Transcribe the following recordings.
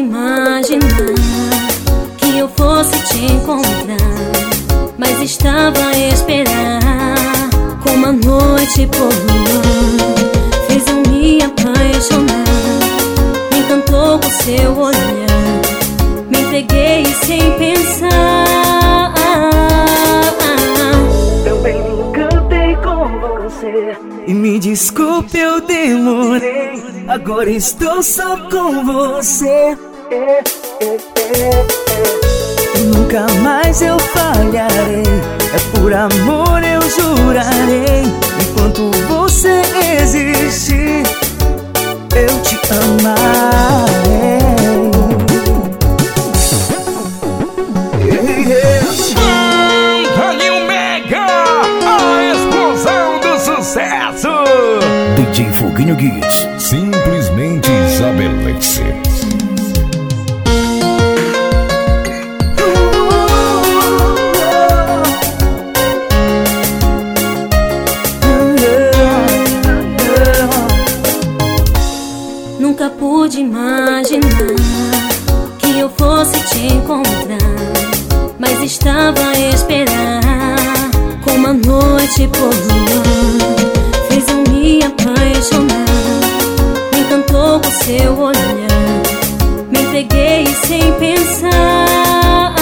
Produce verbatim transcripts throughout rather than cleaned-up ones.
imaginar que eu fosse te encontrar, mas estava a esperar. Como a noite por lua fez eu me apaixonar, me encantou com seu olhar, me entreguei sem pensar. Também me encantei com você. E me desculpe, eu demorei. Agora estou só com você. É, é, é, é. Nunca mais eu falharei. É por amor eu jurarei. Enquanto você existir, eu te amarei. Daniel Mega, a explosão do sucesso. D J Foguinho Guiz, simplesmente estabelece. Nunca pude imaginar que eu fosse te encontrar, mas estava a esperar. Como a noite por lua fez eu me apaixonar, me encantou com seu olhar, me entreguei sem pensar.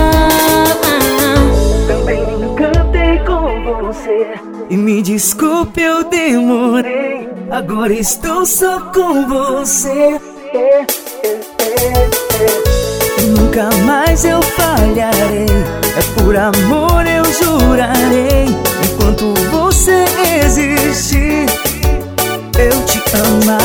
Também me encantei com você. E me desculpe, eu demorei. Agora estou só com você. É, é, é, é. Nunca mais eu falharei. É por amor eu jurarei. Enquanto você existir, eu te amarei.